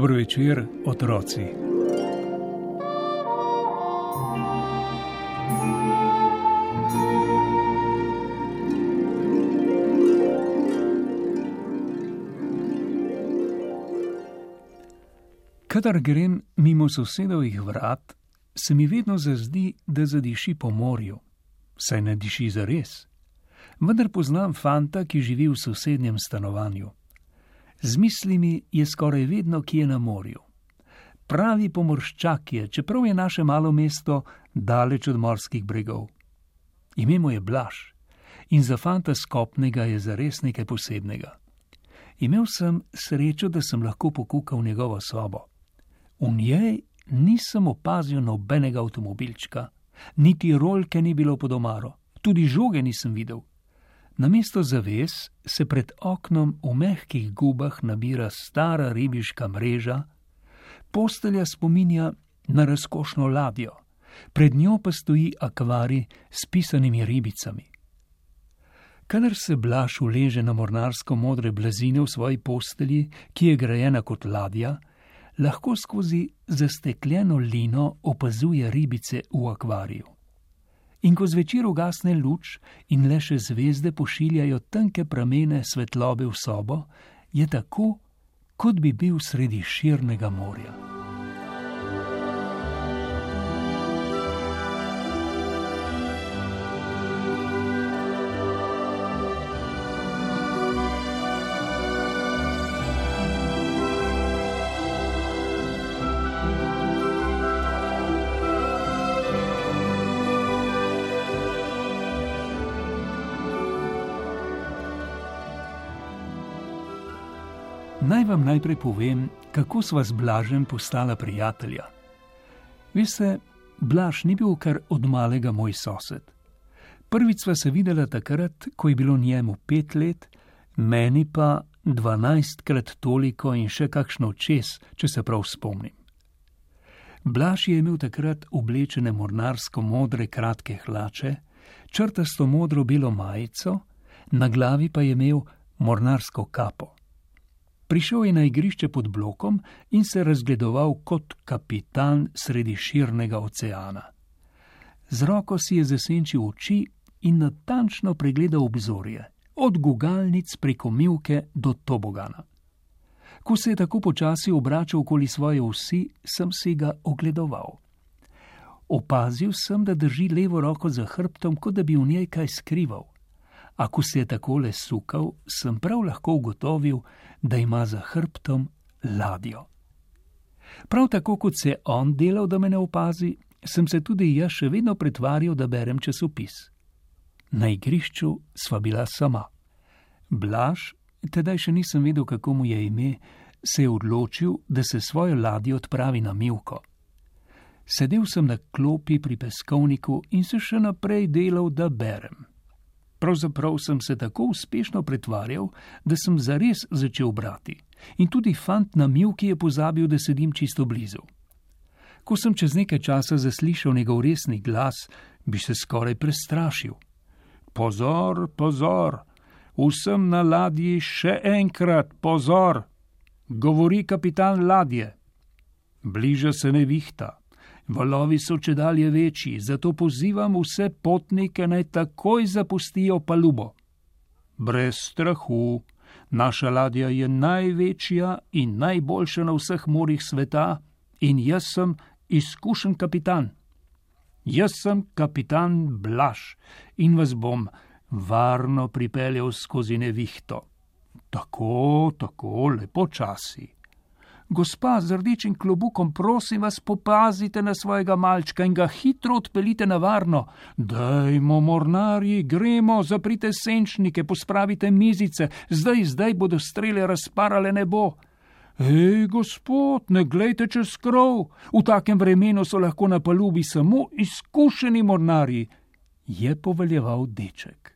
Dobro večer, otroci. Kadar grem mimo sosedovih vrat, se mi vedno zazdi, da zadiši po morju. Saj ne diši zares. Vendar poznam fanta, ki živi v sosednjem stanovanju. Z mislimi je skoraj vedno kje na morju. Pravi pomorščak je, čeprav je naše malo mesto daleč od morskih bregov. Ime mu je Blaž in za fanta skopnega je zares nekaj posebnega. Imel sem srečo, da sem lahko pokukal v njegovo sobo. V njej nisem opazil nobenega avtomobilčka, niti rolke ni bilo pod omaro, tudi žoge nisem videl. Namesto zaves se pred oknom v mehkih gubah nabira stara ribiška mreža, postelja spominja na razkošno ladjo, pred njo pa stoji akvarij s pisanimi ribicami. Kadar se Blaž uleže na mornarsko modre blazine v svoji postelji, ki je grajena kot ladja, lahko skozi zastekljeno lino opazuje ribice v akvariju. In ko zvečer ugasne luč in le še zvezde pošiljajo tanke pramene svetlobe v sobo, je tako, kot bi bil sredi širnega morja. Naj vam najprej povem, kako sva z Blažem postala prijatelja. Veste, Blaž ni bil kar od malega moj sosed. Prvič sva se videla takrat, ko je bilo njemu 5 let, meni pa 12krat toliko in še kakšno čez, če se prav spomnim. Blaž je imel takrat oblečene mornarsko modre kratke hlače, črtasto modro belo majico, na glavi pa je imel mornarsko kapo. Prišel je na igrišče pod blokom in se razgledoval kot kapitan sredi širnega oceana. Z roko si je zasenčil oči in natančno pregledal obzorje, od gugalnic preko mivke do tobogana. Ko se je tako počasi obračal okoli svoje osi, sem si ga ogledoval. Opazil sem, da drži levo roko za hrbtom, kot da bi v njej kaj skrival. A ko se je takole sukal, sem prav lahko ugotovil, da ima za hrbtom ladjo. Prav tako, kot se je on delal, da me ne opazi, sem se tudi jaz še vedno pretvarjal, da berem časopis. Na igrišču sva bila sama. Blaž, tedaj še nisem vedel, kako mu je ime, se je odločil, da se svojo ladjo odpravi na mivko. Sedel sem na klopi pri peskovniku in se še naprej delal, da berem. Pravzaprav sem se tako uspešno pretvarjal, da sem zares začel brati. In tudi fant na mivki je pozabil, da sedim čisto blizu. Ko sem čez nekaj časa zaslišal njegov resni glas, bi se skoraj prestrašil. Pozor, pozor, vsem na ladji še enkrat, pozor, govori kapitan ladje. Bliža se nevihta. Valovi so čedalje večji, zato pozivam vse potnike, naj takoj zapustijo palubo. Brez strahu, naša ladja je največja in najboljša na vseh morjih sveta in jaz sem izkušen kapitan. Jaz sem kapitan Blaž in vas bom varno pripeljal skozi nevihto. Tako, lepo časi. Gospa z rdečim klobukom, prosim vas, popazite na svojega malčka in ga hitro odpeljite na varno. Dajmo, mornarji, gremo, zaprite senčnike, pospravite mizice, zdaj bodo strele razparale nebo. Ej, gospod, ne glejte čez krov, v takem vremenu so lahko na palubi samo izkušeni mornarji, je poveljeval deček.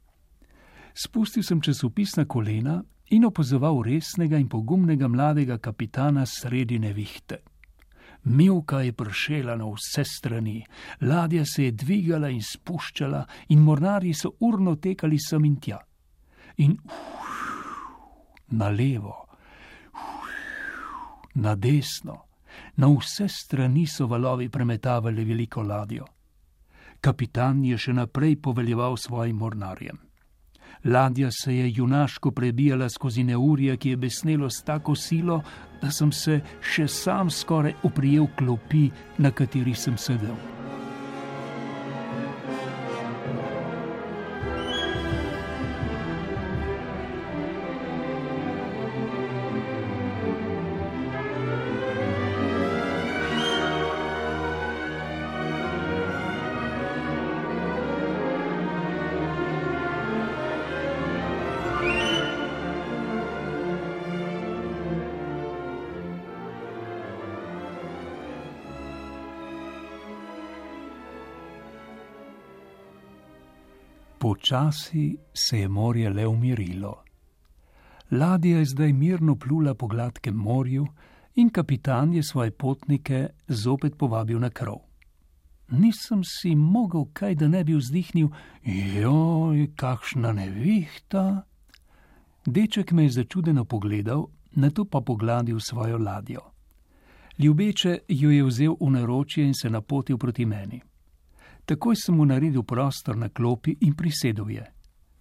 Spustil sem časopis na kolena in opazoval resnega in pogumnega mladega kapitana sredi nevihte. Mivka je pršela na vse strani, ladja se je dvigala in spuščala in mornarji so urno tekali sem in tja. In na levo, na desno, na vse strani so valovi premetavali veliko ladjo. Kapitan je še naprej poveljeval svojim mornarjem. Ladja se je junaško prebijala skozi neurje, ki je besnelo s tako silo, da sem se še sam skoraj oprijel klopi, na kateri sem sedel. Počasi se je morje le umirilo. Ladja je zdaj mirno plula po gladkem morju in kapitan je svoje potnike zopet povabil na krov. Nisem si mogel kaj, da ne bi vzdihnil, joj, kakšna nevihta. Deček me je začudeno pogledal, nato pa pogladil svojo ladjo. Ljubeče jo je vzel v naročje in se napotil proti meni. Takoj sem mu naredil prostor na klopi in prisedel je.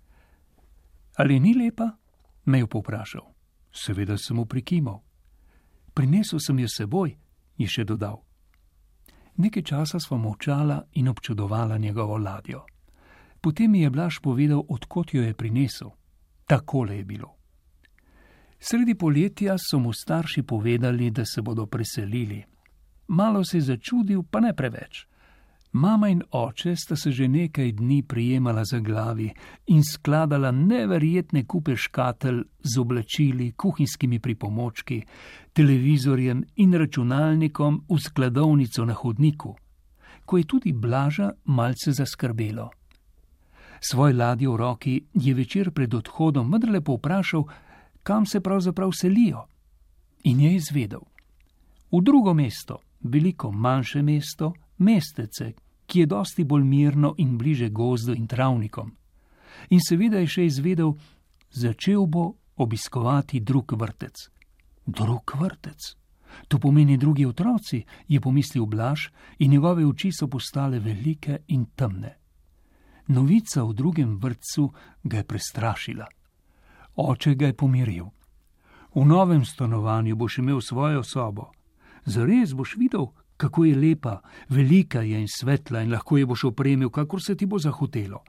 Ali ni lepa? Me je povprašal. Seveda sem mu prikimal. Prinesel sem jo seboj, je še dodal. Nekaj časa sva molčala in občudovala njegovo ladjo. Potem mi je Blaž povedal, odkot jo je prinesel. Takole je bilo. Sredi poletja so mu starši povedali, da se bodo preselili. Malo se je začudil, pa ne preveč. Mama in oče sta se že nekaj dni prijemala za glavi in skladala neverjetne kupe škatel z oblačili, kuhinjskimi pripomočki, televizorjem in računalnikom v skladovnico na hodniku, ko je tudi Blaža malce zaskrbelo. Svoj ladjo v roki je večer pred odhodom vendarle povprašal, kam se pravzaprav selijo, in je izvedel. V drugo mesto, veliko manjše mesto, mestece, ki je dosti bolj mirno in bliže gozdu in travnikom. In seveda je še izvedel, začel bo obiskovati drug vrtec. Drug vrtec? To pomeni drugi otroci, je pomislil Blaž in njegove oči so postale velike in temne. Novica o drugem vrtcu ga je prestrašila. Oče ga je pomiril. V novem stanovanju boš imel svojo sobo. Zares boš videl, kako je lepa, velika je in svetla in lahko je boš opremil, kakor se ti bo zahotelo.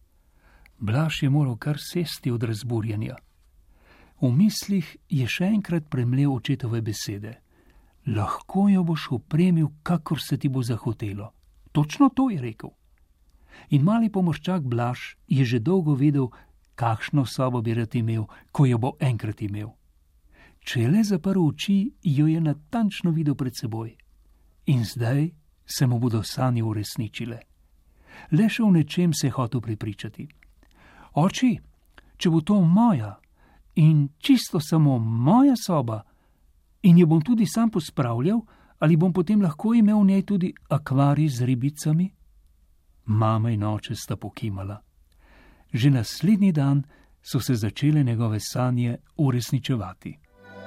Blaž je moral kar sesti od razburjenja. V mislih je še enkrat premlel očetove besede. Lahko jo boš opremil, kakor se ti bo zahotelo. Točno to je rekel. In mali pomorščak Blaž je že dolgo vedel, kakšno sobo bi rad imel, ko jo bo enkrat imel. Če je le zaprl oči, jo je natančno videl pred seboj. In zdaj se mu bodo sanje uresničile. Le še v nečem se je hotel prepričati. Oči, če bo to moja in čisto samo moja soba in jo bom tudi sam pospravljal, ali bom potem lahko imel v njej tudi akvarij z ribicami? Mama in oče sta pokimala. Že naslednji dan so se začele njegove sanje uresničevati.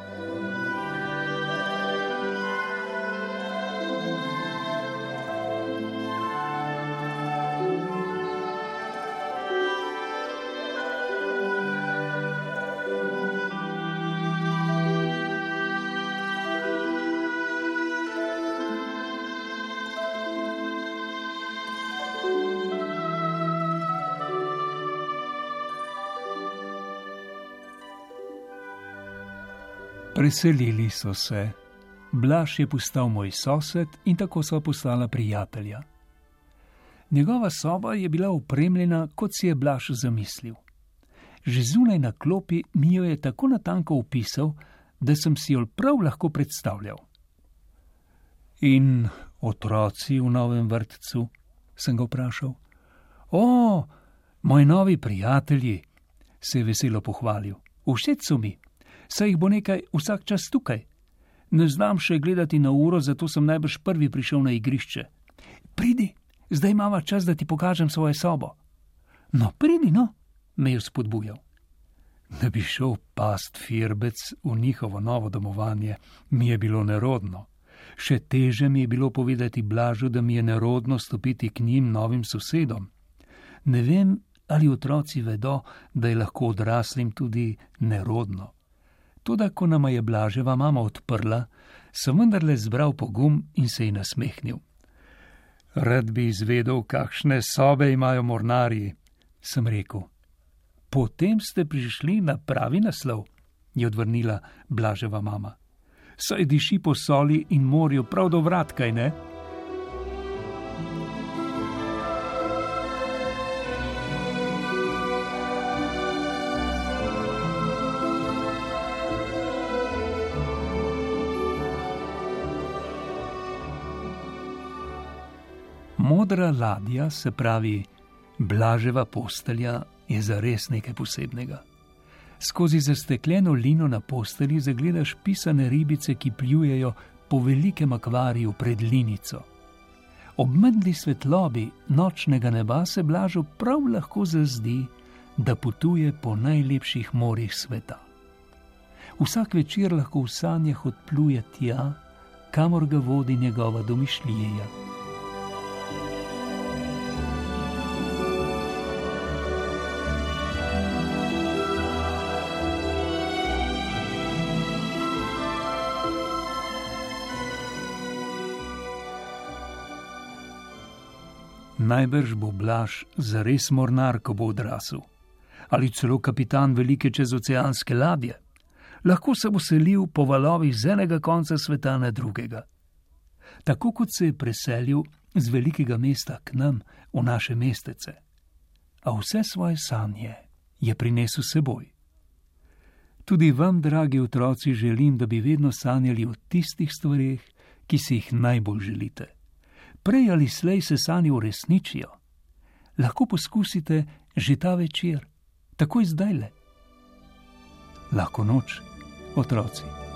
Preselili so se. Blaž je postal moj sosed in tako sva postala prijatelja. Njegova soba je bila opremljena, kot si je Blaž zamislil. Že zunaj na klopi mi jo je tako natanko opisal, da sem si jo prav lahko predstavljal. In otroci v novem vrtcu, sem ga vprašal. O, moji novi prijatelji, se je veselo pohvalil. Všeč so mi. Saj jih bo nekaj vsak čas tukaj. Ne znam še gledati na uro, zato sem najbrž prvi prišel na igrišče. Pridi, zdaj imava čas, da ti pokažem svojo sobo. No, pridi, no, me je spodbujal. Da bi šel past firbec v njihovo novo domovanje, mi je bilo nerodno. Še teže mi je bilo povedati Blažu, da mi je nerodno stopiti k njim novim sosedom. Ne vem, ali otroci vedo, da je lahko odraslim tudi nerodno. Toda, ko nama je Blaževa mama odprla, sem vendarle zbral pogum in se ji nasmehnil. Rad bi izvedel, kakšne sobe imajo mornarji, sem rekel. Potem ste prišli na pravi naslov, je odvrnila Blaževa mama. Saj diši po soli in morju prav do vrat, kaj ne? Modra ladja, se pravi Blaževa postelja, je zares nekaj posebnega. Skozi zastekljeno lino na postelji zagledaš pisane ribice, ki pljujejo po velikem akvariju pred linico. Ob medli svetlobi nočnega neba se Blažu prav lahko zazdi, da potuje po najlepših morjih sveta. Vsak večer lahko v sanjah odpluje tja, kamor ga vodi njegova domišljija. Najbrž bo Blaž zares mornar, ko bo odrasel. Ali celo kapitan velike čezoceanske ladje. Lahko se bo selil po valovih z enega konca sveta na drugega. Tako kot se je preselil z velikega mesta k nam v naše mestece. A vse svoje sanje je prinesel seboj. Tudi vam, dragi otroci, želim, da bi vedno sanjali o tistih stvareh, ki si jih najbolj želite. Prej ali slej se sanje uresničijo. Lahko poskusite že ta večer, takoj zdajle. Lahko noč, otroci.